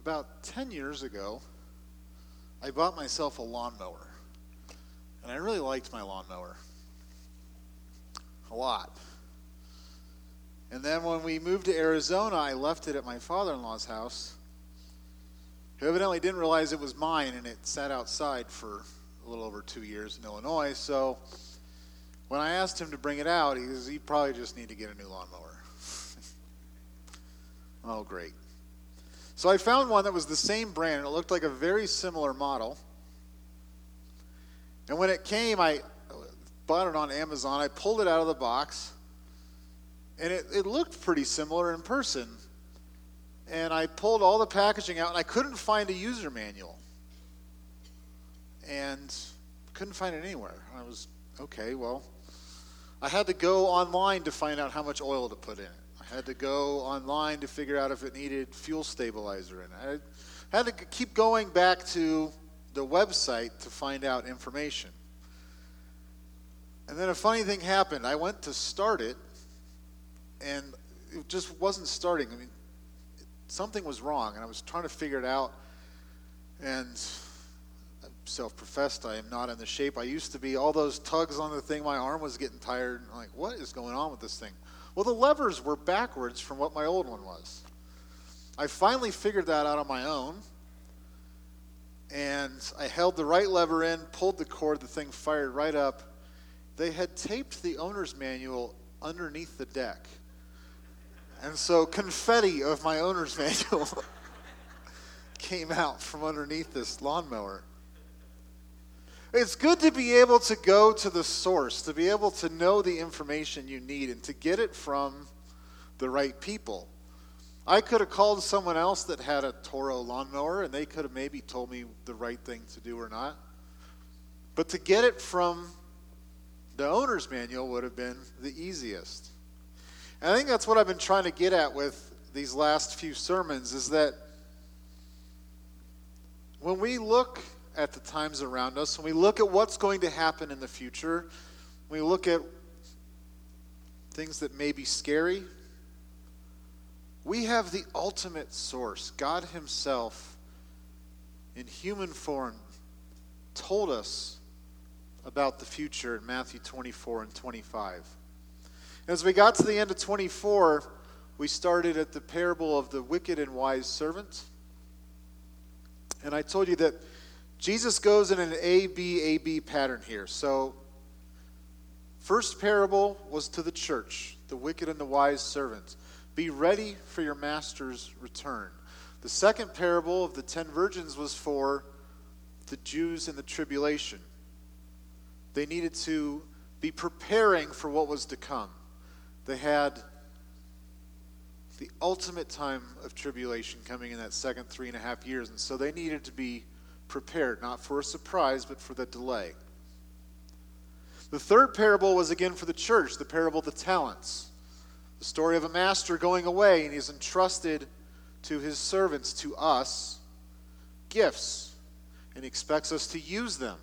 about 10 years ago, I bought myself a lawnmower. And I really liked my lawnmower. A lot. And then when we moved to Arizona, I left it at my father-in-law's house, who evidently didn't realize it was mine, and it sat outside for a little over 2 years in Illinois. So when I asked him to bring it out, he says, "You probably just need to get a new lawnmower." Oh, great. So I found one that was the same brand. It looked like a very similar model. And when it came, I bought it on Amazon. I pulled it out of the box, and it looked pretty similar in person. And I pulled all the packaging out, and I couldn't find a user manual. And couldn't find it anywhere. I was, okay, well, I had to go online to find out how much oil to put in it. I had to go online to figure out if it needed fuel stabilizer in it. I had to keep going back to the website to find out information. And then a funny thing happened. I went to start it, and it just wasn't starting. I mean, something was wrong, and I was trying to figure it out. And I'm self-professed, I am not in the shape I used to be. All those tugs on the thing, my arm was getting tired. I'm like, what is going on with this thing? Well, the levers were backwards from what my old one was. I finally figured that out on my own. And I held the right lever in, pulled the cord, the thing fired right up. They had taped the owner's manual underneath the deck. And so confetti of my owner's manual came out from underneath this lawnmower. It's good to be able to go to the source, to be able to know the information you need and to get it from the right people. I could have called someone else that had a Toro lawnmower, and they could have maybe told me the right thing to do or not. But to get it from the owner's manual would have been the easiest. And I think that's what I've been trying to get at with these last few sermons, is that when we look at the times around us, when we look at what's going to happen in the future, when we look at things that may be scary, we have the ultimate source. God himself, in human form, told us about the future in Matthew 24 and 25. As we got to the end of 24, we started at the parable of the wicked and wise servant. And I told you that Jesus goes in an A-B pattern here. So, first parable was to the church, the wicked and the wise servant. Be ready for your master's return. The second parable of the 10 virgins was for the Jews in the tribulation. They needed to be preparing for what was to come. They had the ultimate time of tribulation coming in that second 3.5 years, and so they needed to be prepared, not for a surprise, but for the delay. The third parable was again for the church, the parable of the talents. The story of a master going away, and he's entrusted to his servants, to us, gifts, and he expects us to use them.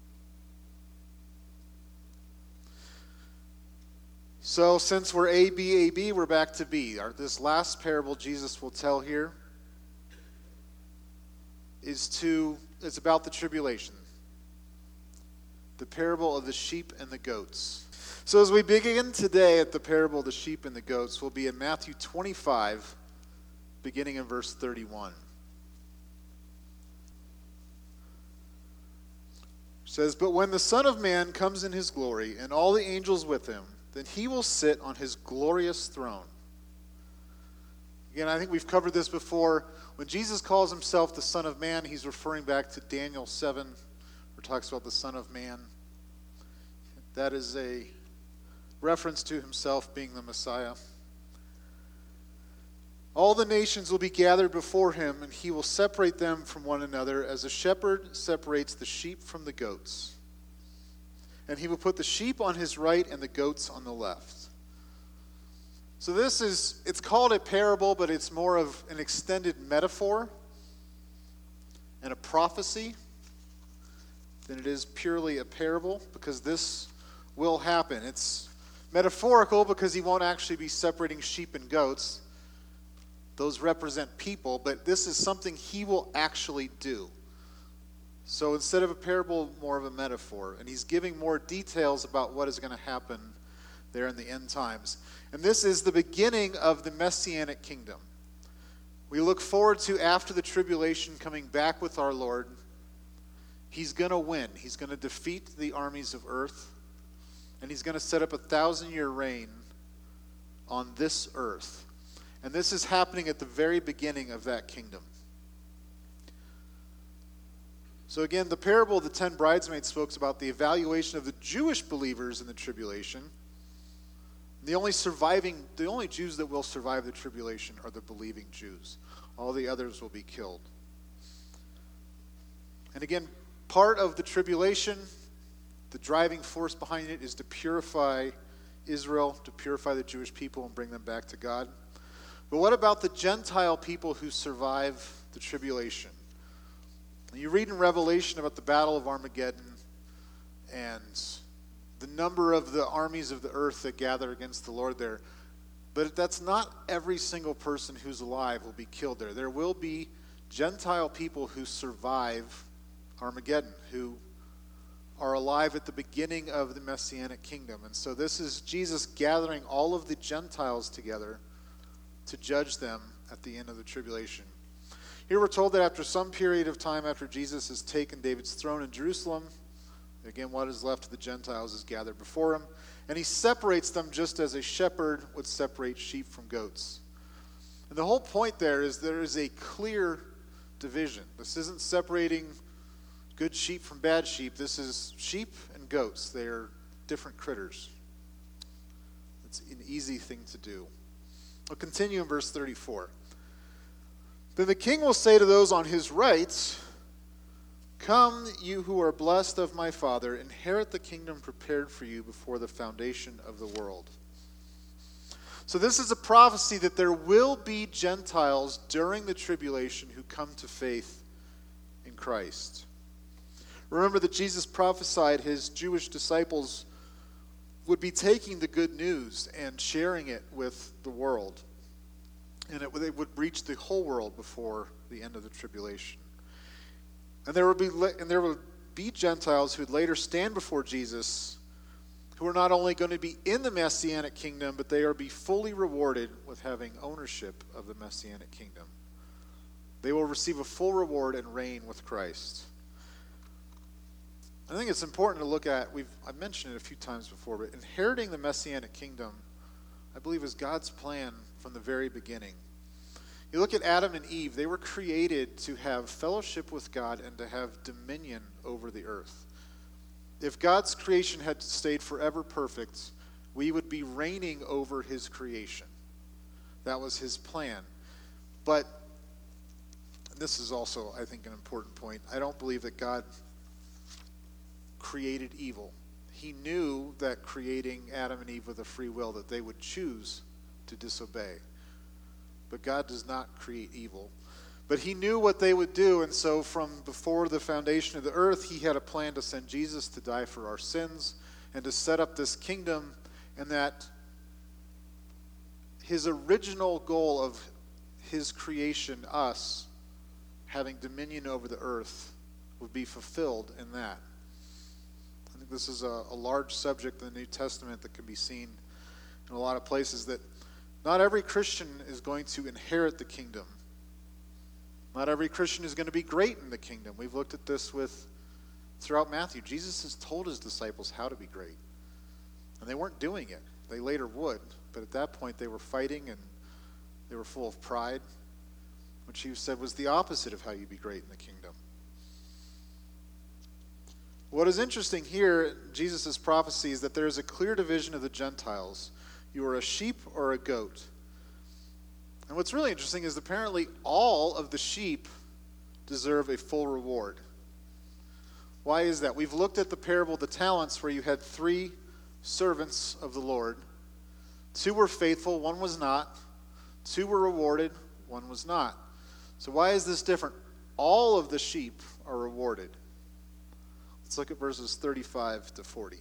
So since we're A-B, we're back to B. This last parable Jesus will tell here it's about the tribulation. The parable of the sheep and the goats. So as we begin today at the parable of the sheep and the goats, we'll be in Matthew 25, beginning in verse 31. It says, "But when the Son of Man comes in his glory, and all the angels with him, then he will sit on his glorious throne." Again, I think we've covered this before. When Jesus calls himself the Son of Man, he's referring back to Daniel 7, where it talks about the Son of Man. That is a reference to himself being the Messiah. All the nations will be gathered before him, and he will separate them from one another as a shepherd separates the sheep from the goats. And he will put the sheep on his right and the goats on the left. So it's called a parable, but it's more of an extended metaphor and a prophecy than it is purely a parable, because this will happen. It's metaphorical because he won't actually be separating sheep and goats. Those represent people, but this is something he will actually do. So instead of a parable, more of a metaphor. And he's giving more details about what is going to happen there in the end times. And this is the beginning of the Messianic kingdom. We look forward to, after the tribulation, coming back with our Lord. He's going to win. He's going to defeat the armies of earth. And he's going to set up a 1,000-year reign on this earth. And this is happening at the very beginning of that kingdom. So again, the parable of the 10 bridesmaids speaks about the evaluation of the Jewish believers in the tribulation. The only Jews that will survive the tribulation are the believing Jews. All the others will be killed. And again, part of the tribulation, the driving force behind it, is to purify Israel, to purify the Jewish people and bring them back to God. But what about the Gentile people who survive the tribulation? You read in Revelation about the Battle of Armageddon and the number of the armies of the earth that gather against the Lord there. But that's not every single person who's alive will be killed there. There will be Gentile people who survive Armageddon, who are alive at the beginning of the Messianic kingdom. And so this is Jesus gathering all of the Gentiles together to judge them at the end of the tribulation. Here we're told that after some period of time after Jesus has taken David's throne in Jerusalem, again, what is left of the Gentiles is gathered before him, and he separates them just as a shepherd would separate sheep from goats. And the whole point there is a clear division. This isn't separating good sheep from bad sheep. This is sheep and goats. They are different critters. It's an easy thing to do. We'll continue in verse 34. Then the king will say to those on his right, "Come, you who are blessed of my Father, inherit the kingdom prepared for you before the foundation of the world." So this is a prophecy that there will be Gentiles during the tribulation who come to faith in Christ. Remember that Jesus prophesied his Jewish disciples would be taking the good news and sharing it with the world. And it would reach the whole world before the end of the tribulation. And there would be Gentiles who would later stand before Jesus, who are not only going to be in the Messianic kingdom, but they are be fully rewarded with having ownership of the Messianic kingdom. They will receive a full reward and reign with Christ. I think it's important to look at, I've mentioned it a few times before, but inheriting the Messianic kingdom, I believe, is God's plan from the very beginning. You look at Adam and Eve, they were created to have fellowship with God and to have dominion over the earth. If God's creation had stayed forever perfect, we would be reigning over his creation. That was his plan. But this is also, I think, an important point. I don't believe that God created evil. He knew that creating Adam and Eve with a free will, that they would choose to disobey. But God does not create evil. But he knew what they would do, and so from before the foundation of the earth, he had a plan to send Jesus to die for our sins and to set up this kingdom, and that his original goal of his creation, us, having dominion over the earth, would be fulfilled in that. I think this is a large subject in the New Testament that can be seen in a lot of places, that not every Christian is going to inherit the kingdom. Not every Christian is going to be great in the kingdom. We've looked at this throughout Matthew. Jesus has told his disciples how to be great. And they weren't doing it. They later would. But at that point, they were fighting and they were full of pride, which he said was the opposite of how you be great in the kingdom. What is interesting here, Jesus' prophecy, is that there is a clear division of the Gentiles. You are a sheep or a goat. And what's really interesting is apparently all of the sheep deserve a full reward. Why is that? We've looked at the parable of the talents, where you had 3 servants of the Lord. 2 were faithful, 1 was not. 2 were rewarded, 1 was not. So why is this different? All of the sheep are rewarded. Let's look at verses 35 to 40.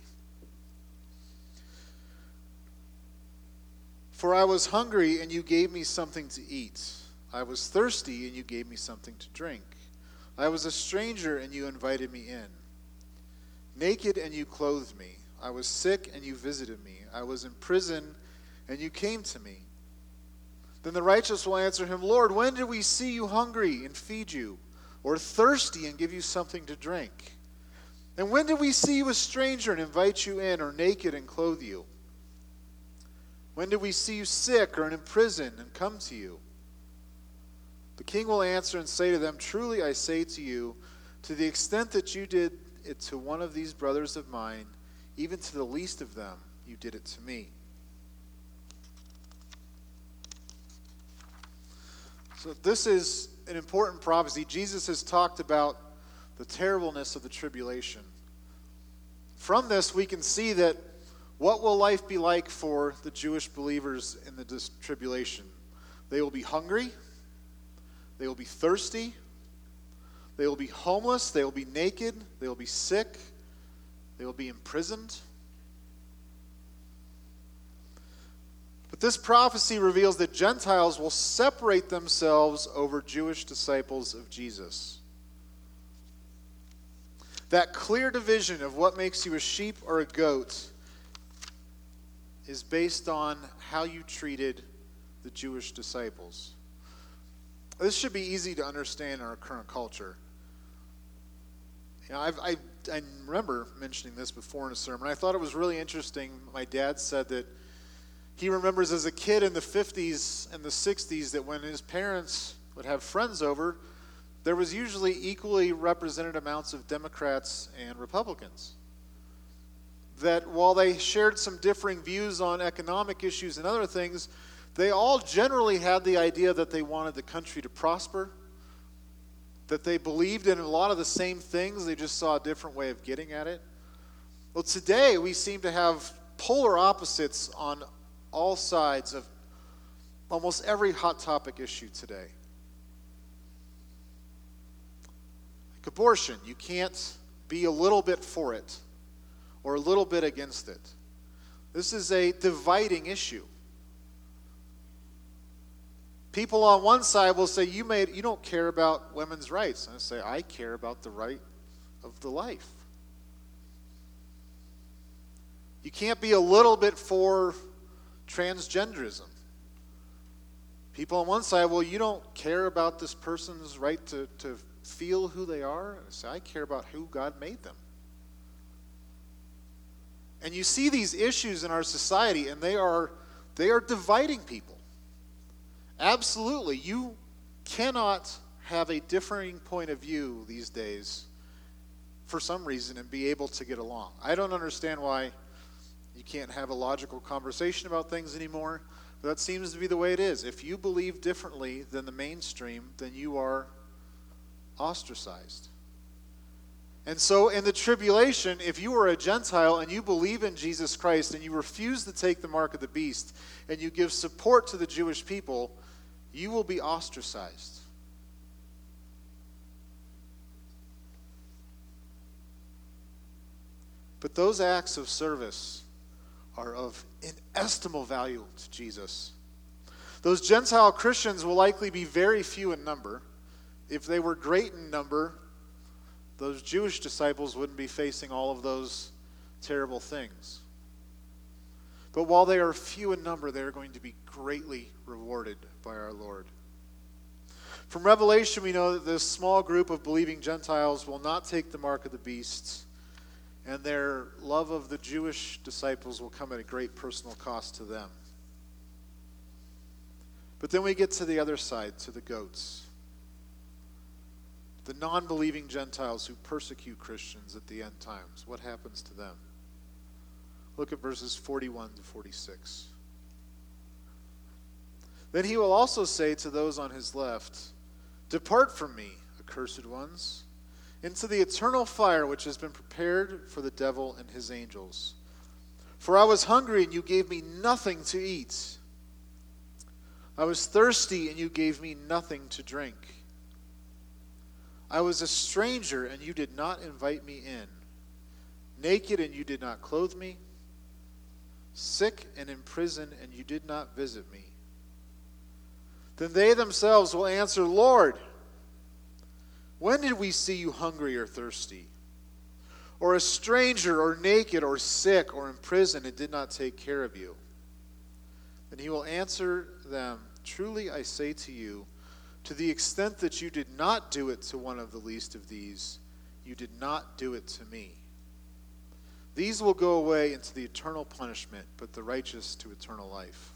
"For I was hungry, and you gave me something to eat. I was thirsty, and you gave me something to drink. I was a stranger, and you invited me in. Naked, and you clothed me. I was sick, and you visited me. I was in prison, and you came to me. Then the righteous will answer him, Lord, when did we see you hungry and feed you, or thirsty and give you something to drink? And when did we see you a stranger and invite you in, or naked and clothe you? When did we see you sick or in prison and come to you? The king will answer and say to them, truly I say to you, to the extent that you did it to one of these brothers of mine, even to the least of them, you did it to me. So this is an important prophecy. Jesus has talked about the terribleness of the tribulation. From this, we can see that what will life be like for the Jewish believers in the tribulation? They will be hungry. They will be thirsty. They will be homeless. They will be naked. They will be sick. They will be imprisoned. But this prophecy reveals that Gentiles will separate themselves over Jewish disciples of Jesus. That clear division of what makes you a sheep or a goat is based on how you treated the Jewish disciples. This should be easy to understand in our current culture. You know, I remember mentioning this before in a sermon. I thought it was really interesting. My dad said that he remembers as a kid in the 50s and the 60s that when his parents would have friends over, there was usually equally represented amounts of Democrats and Republicans. That while they shared some differing views on economic issues and other things, they all generally had the idea that they wanted the country to prosper, that they believed in a lot of the same things, they just saw a different way of getting at it. Well, today we seem to have polar opposites on all sides of almost every hot topic issue today. Like abortion, you can't be a little bit for it or a little bit against it. This is a dividing issue. People on one side will say, you don't care about women's rights. And I say, I care about the right of the life. You can't be a little bit for transgenderism. People on one side, well, you don't care about this person's right to feel who they are. And I say, I care about who God made them. And you see these issues in our society, and they are dividing people. Absolutely. You cannot have a differing point of view these days for some reason and be able to get along. I don't understand why you can't have a logical conversation about things anymore, but that seems to be the way it is. If you believe differently than the mainstream, then you are ostracized. And so in the tribulation, if you are a Gentile and you believe in Jesus Christ and you refuse to take the mark of the beast and you give support to the Jewish people, you will be ostracized. But those acts of service are of inestimable value to Jesus. Those Gentile Christians will likely be very few in number. If they were great in number, those Jewish disciples wouldn't be facing all of those terrible things. But while they are few in number, they are going to be greatly rewarded by our Lord. From Revelation, we know that this small group of believing Gentiles will not take the mark of the beast, and their love of the Jewish disciples will come at a great personal cost to them. But then we get to the other side, to the goats. The non-believing Gentiles who persecute Christians at the end times. What happens to them? Look at verses 41 to 46. Then he will also say to those on his left, depart from me, accursed ones, into the eternal fire which has been prepared for the devil and his angels. For I was hungry, and you gave me nothing to eat. I was thirsty, and you gave me nothing to drink. I was a stranger, and you did not invite me in. Naked, and you did not clothe me. Sick and in prison, and you did not visit me. Then they themselves will answer, Lord, when did we see you hungry or thirsty, or a stranger, or naked, or sick, or in prison, and did not take care of you? Then he will answer them, truly I say to you, to the extent that you did not do it to one of the least of these, you did not do it to me. These will go away into the eternal punishment, but the righteous to eternal life.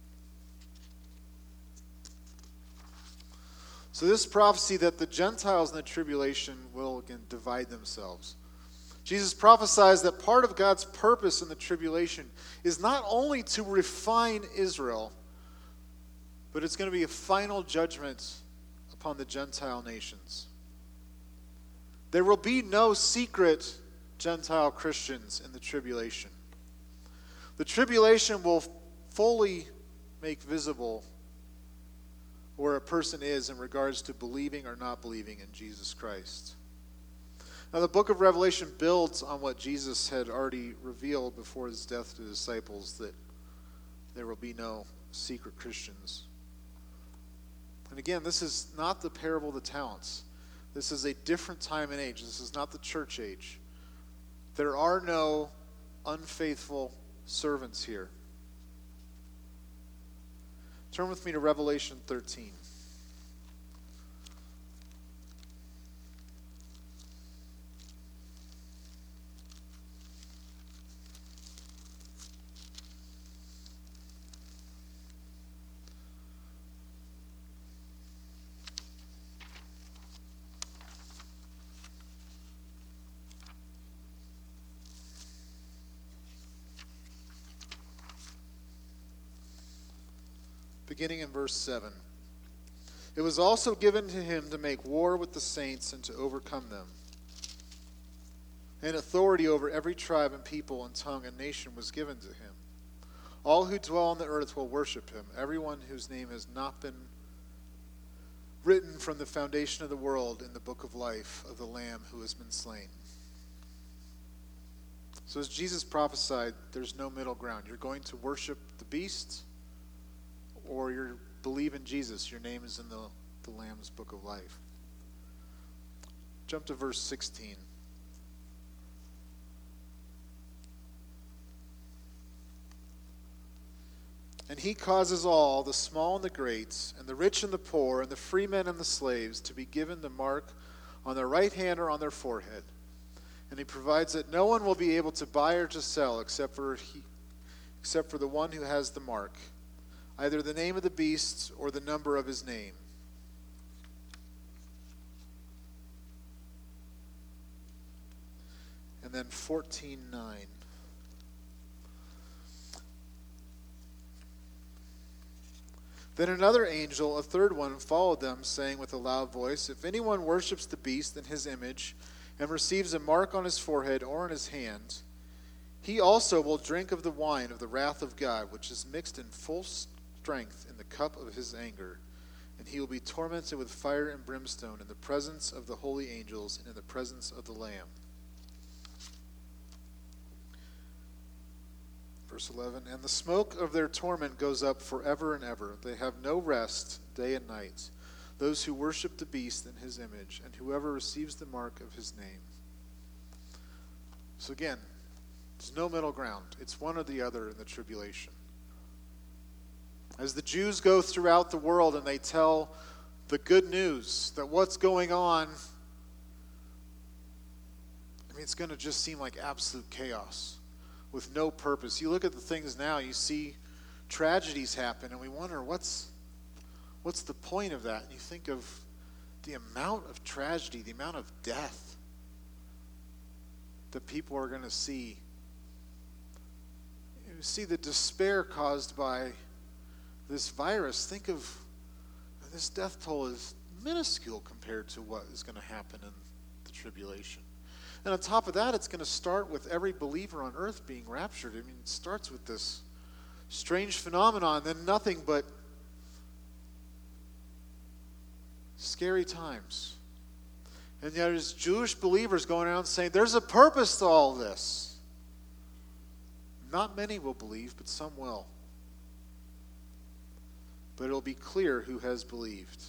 So this prophecy that the Gentiles in the tribulation will again divide themselves. Jesus prophesies that part of God's purpose in the tribulation is not only to refine Israel, but it's going to be a final judgment upon the Gentile nations. There will be no secret Gentile Christians in the tribulation. The tribulation will fully make visible where a person is in regards to believing or not believing in Jesus Christ. Now, the book of Revelation builds on what Jesus had already revealed before his death to the disciples, that there will be no secret Christians. And again, this is not the parable of the talents. This is a different time and age. This is not the church age. There are no unfaithful servants here. Turn with me to Revelation 13. Beginning in verse 7. It was also given to him to make war with the saints and to overcome them. And authority over every tribe and people and tongue and nation was given to him. All who dwell on the earth will worship him, everyone whose name has not been written from the foundation of the world in the book of life of the Lamb who has been slain. So as Jesus prophesied, there's no middle ground. You're going to worship the beast, or you believe in Jesus. Your name is in the Lamb's book of life. Jump to verse 16. And he causes all, the small and the great, and the rich and the poor, and the free men and the slaves, to be given the mark on their right hand or on their forehead. And he provides that no one will be able to buy or to sell except for the one who has the mark, either the name of the beast or the number of his name. And then 14:9. Then another angel, a third one, followed them, saying with a loud voice, if anyone worships the beast in his image and receives a mark on his forehead or on his hand, he also will drink of the wine of the wrath of God, which is mixed in full strength in the cup of his anger, and he will be tormented with fire and brimstone in the presence of the holy angels and in the presence of the Lamb. Verse 11, and the smoke of their torment goes up forever and ever. They have no rest day and night, those who worship the beast in his image, and whoever receives the mark of his name. So again, there's no middle ground. It's one or the other in the tribulation. As the Jews go throughout the world and they tell the good news that what's going on, it's going to just seem like absolute chaos with no purpose. You look at the things now, you see tragedies happen, and we wonder what's the point of that? And you think of the amount of tragedy, the amount of death that people are going to see. You see the despair caused by this virus. Think of this death toll is minuscule compared to what is going to happen in the tribulation. And on top of that, it's going to start with every believer on earth being raptured. It starts with this strange phenomenon, then nothing but scary times. And yet there's Jewish believers going around saying, there's a purpose to all this. Not many will believe, but some will. but it'll be clear who has believed.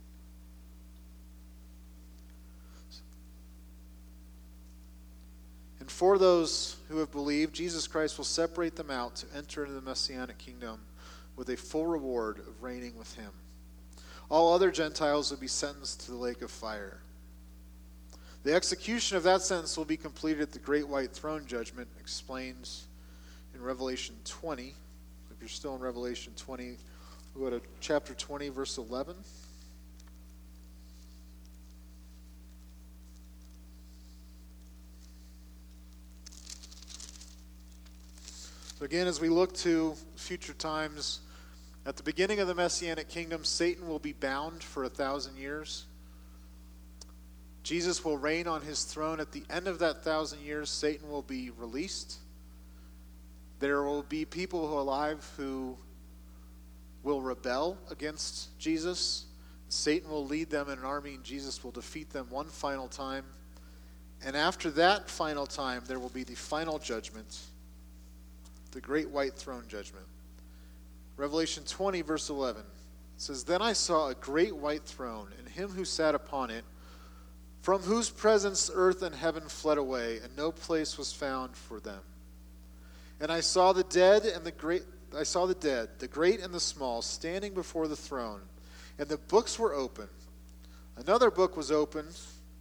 And for those who have believed, Jesus Christ will separate them out to enter into the Messianic kingdom with a full reward of reigning with him. All other Gentiles will be sentenced to the lake of fire. The execution of that sentence will be completed at the great white throne judgment, explained in Revelation 20. If you're still in Revelation 20, we'll go to chapter 20, verse 11. So again, as we look to future times, at the beginning of the Messianic kingdom, Satan will be bound for 1,000 years. Jesus will reign on his throne. At the end of that 1,000 years, Satan will be released. There will be people who are alive who will rebel against Jesus. Satan will lead them in an army, and Jesus will defeat them one final time. And after that final time, there will be the final judgment, the great white throne judgment. Revelation 20, verse 11 says, "Then I saw a great white throne, and him who sat upon it, from whose presence earth and heaven fled away, and no place was found for them. And I saw the dead, the great and the small, standing before the throne, and the books were open. Another book was opened,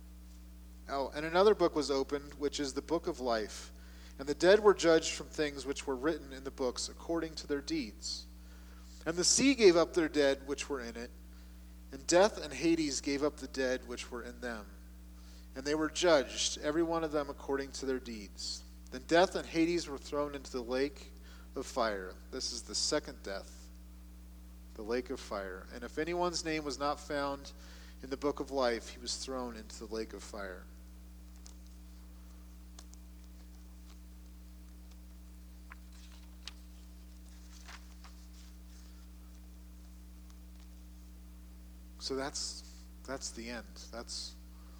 which is the book of life. And the dead were judged from things which were written in the books according to their deeds. And the sea gave up their dead which were in it, and death and Hades gave up the dead which were in them. And they were judged, every one of them according to their deeds. Then death and Hades were thrown into the lake of fire." This is the second death, the lake of fire. "And if anyone's name was not found in the book of life, he was thrown into the lake of fire." So that's the end. That's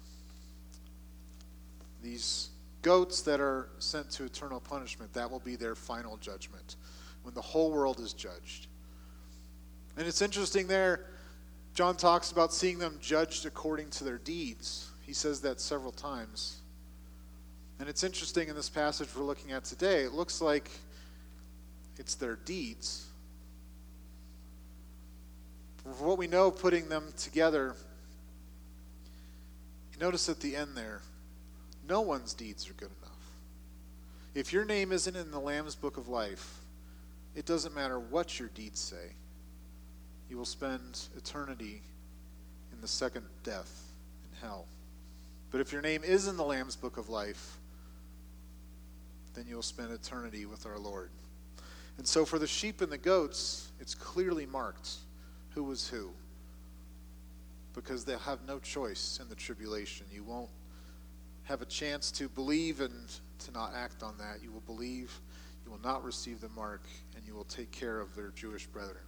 these goats that are sent to eternal punishment. That will be their final judgment when the whole world is judged. And it's interesting there, John talks about seeing them judged according to their deeds. He says that several times. And it's interesting in this passage we're looking at today, it looks like it's their deeds. For what we know, putting them together, you notice at the end there, no one's deeds are good enough. If your name isn't in the Lamb's book of life, it doesn't matter what your deeds say. You will spend eternity in the second death, in hell. But if your name is in the Lamb's book of life, then you'll spend eternity with our Lord. And so for the sheep and the goats, it's clearly marked who was who, because they'll have no choice in the tribulation. You won't have a chance to believe and to not act on that. You will believe, you will not receive the mark, and you will take care of their Jewish brethren.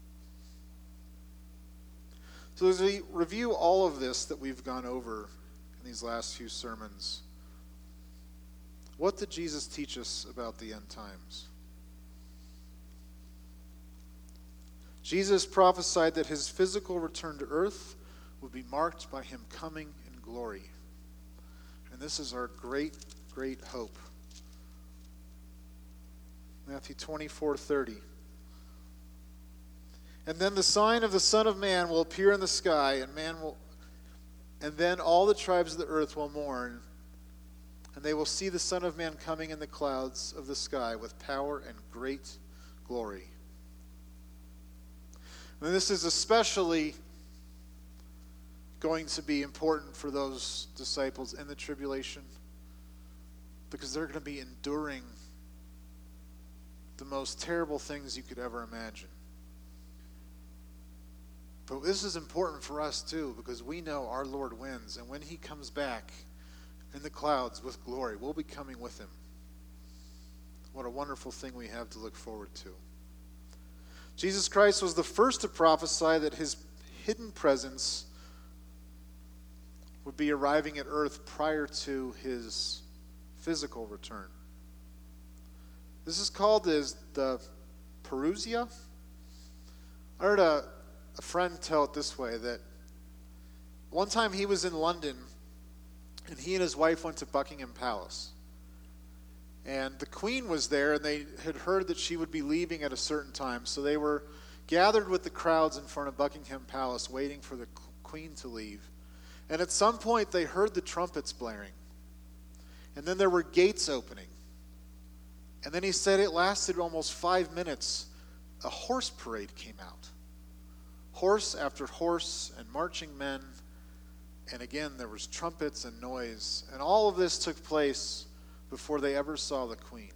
So as we review all of this that we've gone over in these last few sermons, what did Jesus teach us about the end times? Jesus prophesied that his physical return to earth would be marked by him coming in glory. And this is our great, great hope. Matthew 24:30. "And then the sign of the Son of Man will appear in the sky, and then all the tribes of the earth will mourn, and they will see the Son of Man coming in the clouds of the sky with power and great glory." And this is especially going to be important for those disciples in the tribulation, because they're going to be enduring the most terrible things you could ever imagine. But this is important for us too, because we know our Lord wins, and when he comes back in the clouds with glory, we'll be coming with him. What a wonderful thing we have to look forward to. Jesus Christ was the first to prophesy that his hidden presence would be arriving at earth prior to his physical return. This is called the parousia. I heard a a friend tell it this way, that one time he was in London, and he and his wife went to Buckingham Palace. And the Queen was there, and they had heard that she would be leaving at a certain time. So they were gathered with the crowds in front of Buckingham Palace, waiting for the Queen to leave. And at some point, they heard the trumpets blaring. And then there were gates opening. And then he said it lasted almost 5 minutes. A horse parade came out. Horse after horse and marching men. And again, there was trumpets and noise. And all of this took place before they ever saw the Queen.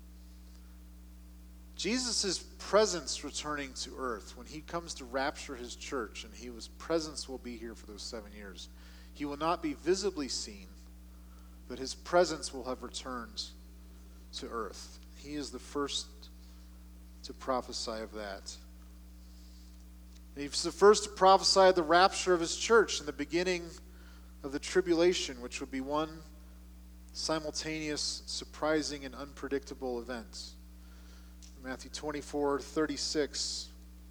Jesus' presence returning to earth, when he comes to rapture his church, and his presence will be here for those 7 years, he will not be visibly seen, but his presence will have returned to earth. He is the first to prophesy of that. And he's the first to prophesy of the rapture of his church and the beginning of the tribulation, which would be one simultaneous, surprising, and unpredictable event. Matthew 24:36.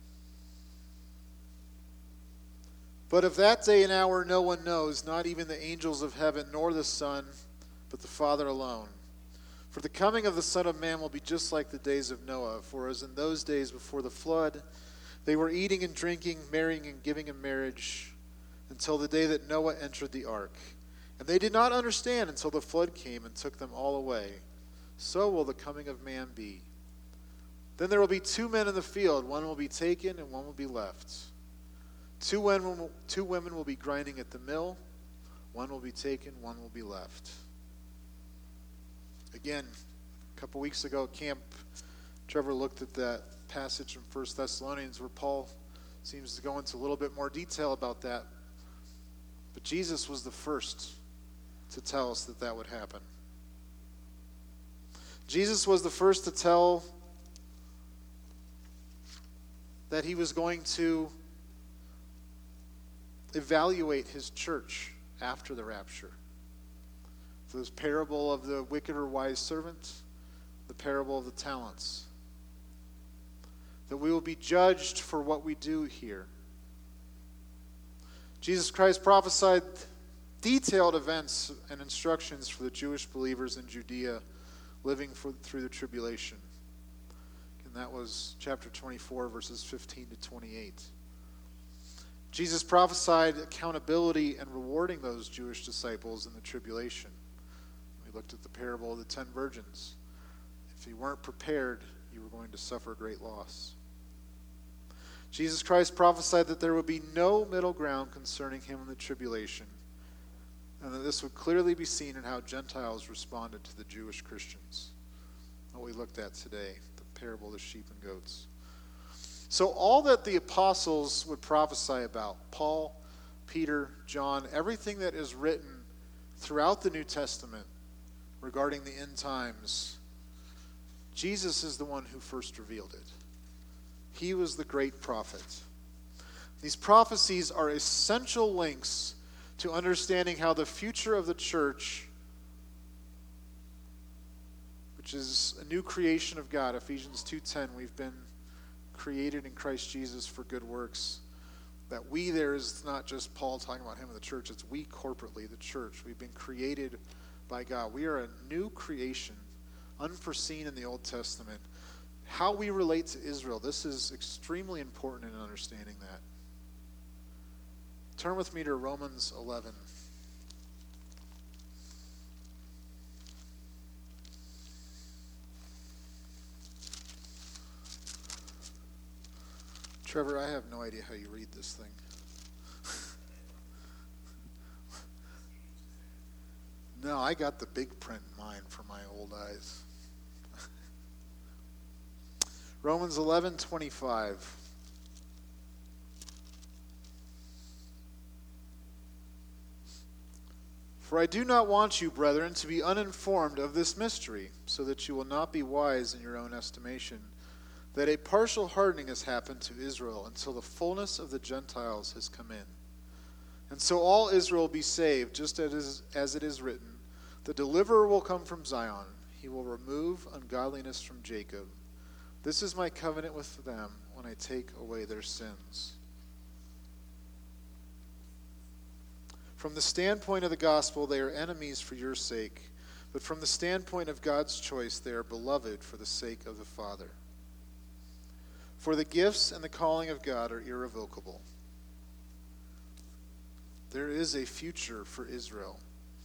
But of that day and hour no one knows, not even the angels of heaven, nor the Son, but the Father alone. For the coming of the Son of Man will be just like the days of Noah. For as in those days before the flood, they were eating and drinking, marrying and giving in marriage, until the day that Noah entered the ark. And they did not understand until the flood came and took them all away. So will the coming of man be. Then there will be 2 men in the field, one will be taken and one will be left. Two women will be grinding at the mill, one will be taken, one will be left. Again, a couple weeks ago at camp, Trevor looked at that passage in 1 Thessalonians where Paul seems to go into a little bit more detail about that. But Jesus was the first to tell us that that would happen. Jesus was the first to tell that he was going to evaluate his church after the rapture. This parable of the wicked or wise servant, the parable of the talents. That we will be judged for what we do here. Jesus Christ prophesied detailed events and instructions for the Jewish believers in Judea living through the tribulation. And that was chapter 24, verses 15 to 28. Jesus prophesied accountability and rewarding those Jewish disciples in the tribulation. We looked at the parable of the 10 virgins. If you weren't prepared, you were going to suffer great loss. Jesus Christ prophesied that there would be no middle ground concerning him in the tribulation, and that this would clearly be seen in how Gentiles responded to the Jewish Christians. What we looked at today, the parable of the sheep and goats. So all that the apostles would prophesy about, Paul, Peter, John, everything that is written throughout the New Testament regarding the end times, Jesus is the one who first revealed it. He was the great prophet. These prophecies are essential links to understanding how the future of the church, which is a new creation of God, Ephesians 2:10, we've been created in Christ Jesus for good works. That we there is not just Paul talking about him in the church, it's we corporately, the church. We've been created by God. We are a new creation, unforeseen in the Old Testament. How we relate to Israel, this is extremely important in understanding that. Turn with me to Romans 11. Trevor, I have no idea how you read this thing. No, I got the big print in mine for my old eyes. Romans 11:25. For I do not want you, brethren, to be uninformed of this mystery, so that you will not be wise in your own estimation, that a partial hardening has happened to Israel until the fullness of the Gentiles has come in. And so all Israel will be saved, just as it is written, the deliverer will come from Zion. He will remove ungodliness from Jacob. This is my covenant with them when I take away their sins. From the standpoint of the gospel, they are enemies for your sake, but from the standpoint of God's choice, they are beloved for the sake of the Father. For the gifts and the calling of God are irrevocable. There is a future for Israel.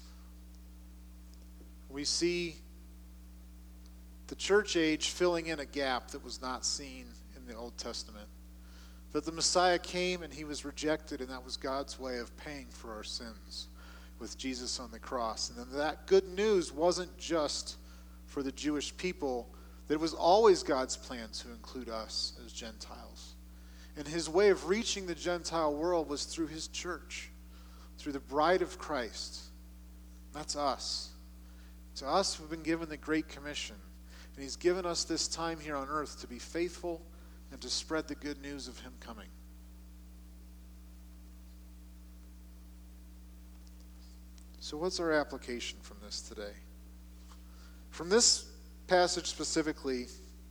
We see the church age filling in a gap that was not seen in the Old Testament. That the Messiah came and he was rejected, and that was God's way of paying for our sins with Jesus on the cross. And then that good news wasn't just for the Jewish people, that it was always God's plan to include us as Gentiles. And his way of reaching the Gentile world was through his church, through the bride of Christ. That's us. To us, we've been given the Great Commission. And he's given us this time here on earth to be faithful and to spread the good news of him coming. So what's our application from this today? From this passage specifically,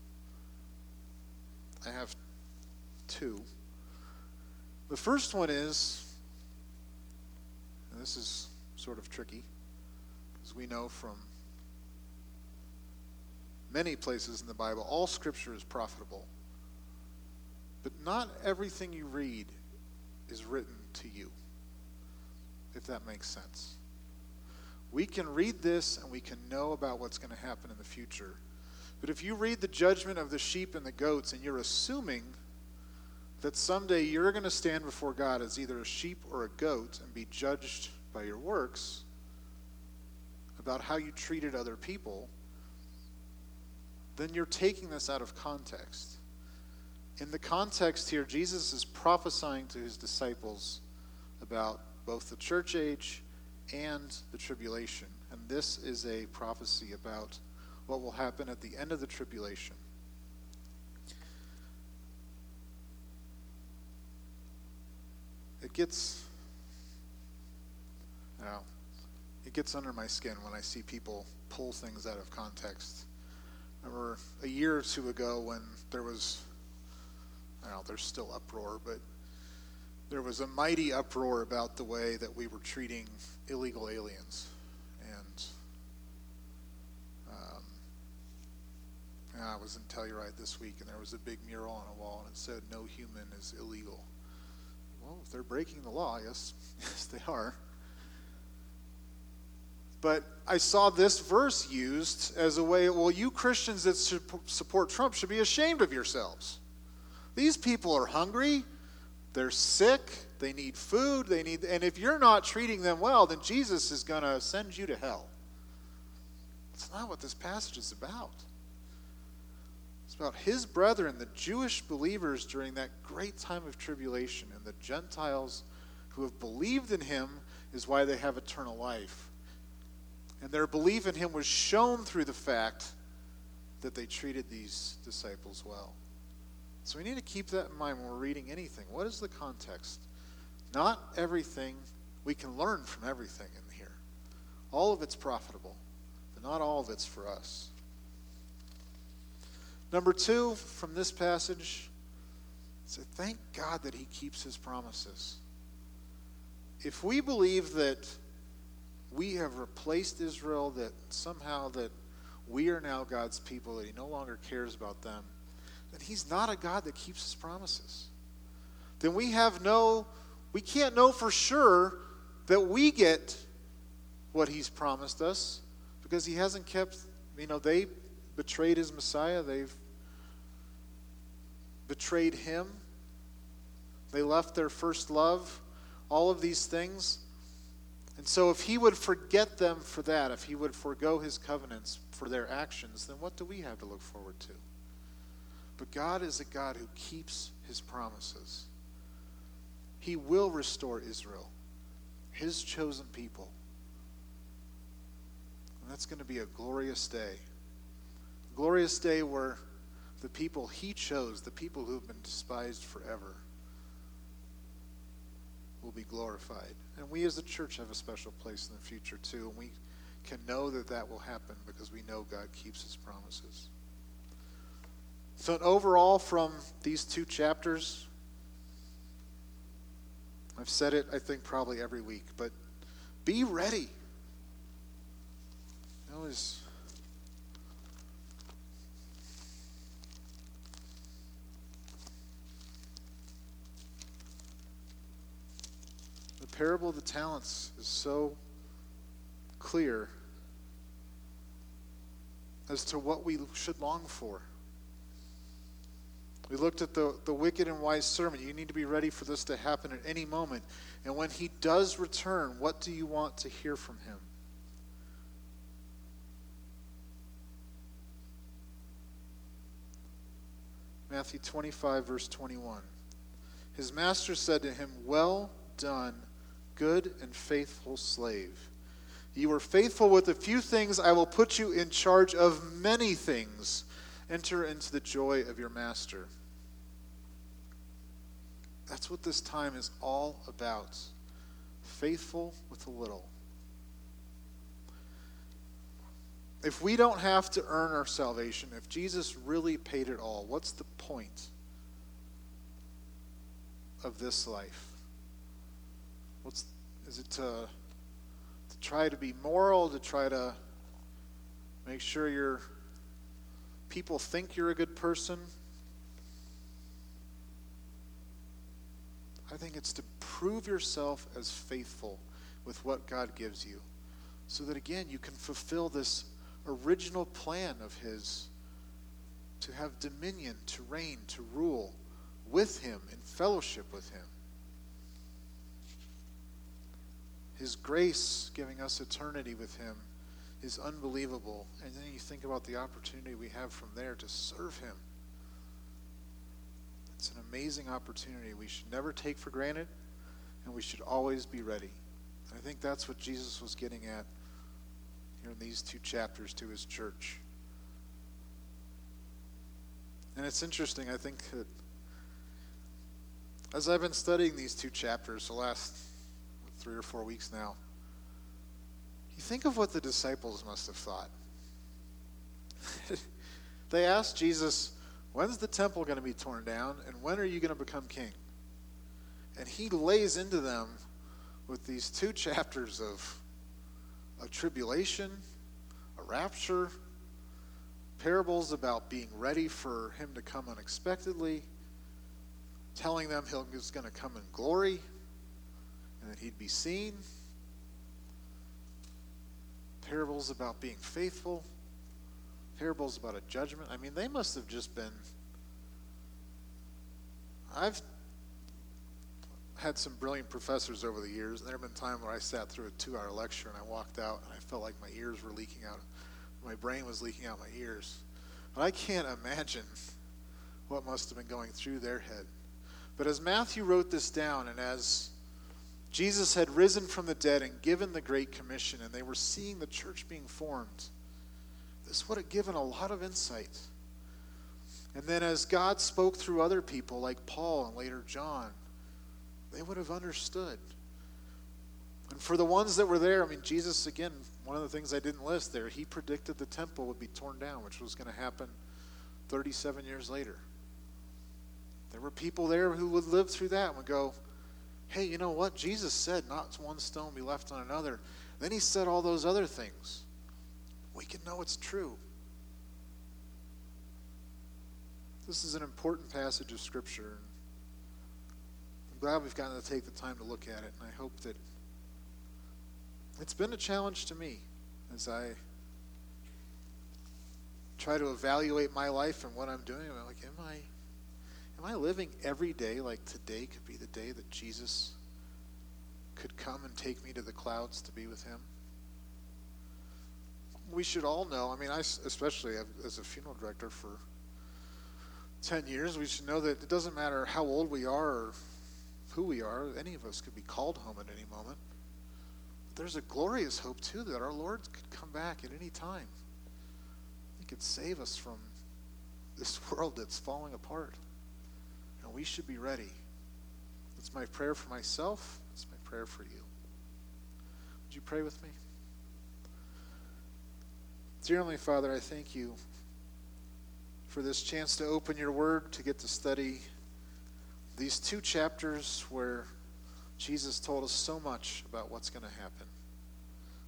I have two. The first one is, and this is sort of tricky, because we know from many places in the Bible, all Scripture is profitable. But not everything you read is written to you, if that makes sense. We can read this and we can know about what's going to happen in the future. But if you read the judgment of the sheep and the goats and you're assuming that someday you're going to stand before God as either a sheep or a goat and be judged by your works about how you treated other people, then you're taking this out of context. In the context here, Jesus is prophesying to his disciples about both the church age and the tribulation. And this is a prophecy about what will happen at the end of the tribulation. It gets under my skin when I see people pull things out of context. I remember a year or two ago when there was, there's still uproar, but there was a mighty uproar about the way that we were treating illegal aliens. And I was in Telluride this week, and there was a big mural on a wall, and it said, "No human is illegal." Well, if they're breaking the law, yes, they are. But I saw this verse used as a way, well, you Christians that support Trump should be ashamed of yourselves. These people are hungry, they're sick, they need food, and if you're not treating them well, then Jesus is going to send you to hell. That's not what this passage is about. It's about his brethren, the Jewish believers during that great time of tribulation, and the Gentiles who have believed in him is why they have eternal life. And their belief in him was shown through the fact that they treated these disciples well. So we need to keep that in mind when we're reading anything. What is the context? Not everything, we can learn from everything in here. All of it's profitable, but not all of it's for us. Number two, from this passage, say, thank God that he keeps his promises. If we believe that we have replaced Israel, that somehow that we are now God's people, that he no longer cares about them, then he's not a God that keeps his promises. Then we can't know for sure that we get what he's promised us, because he hasn't kept, they betrayed his Messiah, they've betrayed him, they left their first love, all of these things. And so if he would forget them for that, if he would forego his covenants for their actions, then what do we have to look forward to? But God is a God who keeps his promises. He will restore Israel, his chosen people. And that's going to be a glorious day. A glorious day where the people he chose, the people who have been despised forever, will be glorified. And we as a church have a special place in the future too. And we can know that that will happen because we know God keeps his promises. So overall, from these two chapters, I've said it, I think, probably every week, but Be ready. Always. The parable of the talents is so clear as to what we should long for. We looked at the wicked and wise servant. You need to be ready for this to happen at any moment. And when he does return, what do you want to hear from him? Matthew 25, verse 21. His master said to him, "Well done, good and faithful slave. You were faithful with a few things. I will put you in charge of many things. Enter into the joy of your master." That's what this time is all about. Faithful with a little. If we don't have to earn our salvation, if Jesus really paid it all, what's the point of this life? Is it to try to be moral, to try to make sure your people think you're a good person? I think it's to prove yourself as faithful with what God gives you, so that again you can fulfill this original plan of his to have dominion, to reign, to rule with him, in fellowship with him. His grace giving us eternity with him is unbelievable. And then you think about the opportunity we have from there to serve him. It's an amazing opportunity we should never take for granted, and we should always be ready. And I think that's what Jesus was getting at here in these 2 chapters to his church. And it's interesting, I think, that as I've been studying these 2 chapters the last 3 or 4 weeks now, you think of what the disciples must have thought. They asked Jesus, "When's the temple going to be torn down, and when are you going to become king?" And he lays into them with these 2 chapters of a tribulation, a rapture, parables about being ready for him to come unexpectedly, telling them he's going to come in glory, and that he'd be seen. Parables about being faithful. Parables about a judgment. I mean, they must have just been... I've had some brilliant professors over the years, and there have been times where I sat through a 2-hour lecture and I walked out and I felt like my ears were leaking out. My brain was leaking out my ears. But I can't imagine what must have been going through their head. But as Matthew wrote this down, and as Jesus had risen from the dead and given the Great Commission, and they were seeing the church being formed, this would have given a lot of insight. And then as God spoke through other people like Paul and later John, they would have understood. And for the ones that were there, I mean, Jesus, again, one of the things I didn't list there, he predicted the temple would be torn down, which was going to happen 37 years later. There were people there who would live through that and would go, "Hey, you know what? Jesus said not one stone be left on another." Then he said all those other things. We can know it's true. This is an important passage of Scripture. I'm glad we've gotten to take the time to look at it, and I hope that it's been a challenge to me as I try to evaluate my life and what I'm doing. I'm like, am I living every day like today could be the day that Jesus could come and take me to the clouds to be with him? We should all know, I mean, I especially as a funeral director for 10 years, we should know that it doesn't matter how old we are or who we are, any of us could be called home at any moment. But there's a glorious hope, too, that our Lord could come back at any time. He could save us from this world that's falling apart. And we should be ready. That's my prayer for myself. That's my prayer for you. Would you pray with me? Dear Heavenly Father, I thank you for this chance to open your word, to get to study these 2 chapters where Jesus told us so much about what's going to happen.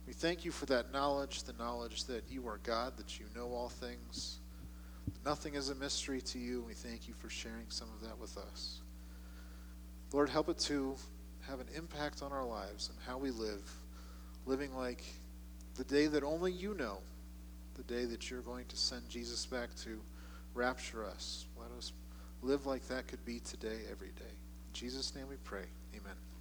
We thank you for that knowledge, the knowledge that you are God, that you know all things. Nothing is a mystery to you, and we thank you for sharing some of that with us. Lord, help it to have an impact on our lives and how we live, living like the day that only you know, the day that you're going to send Jesus back to rapture us. Let us live like that could be today, every day. In Jesus' name we pray. Amen.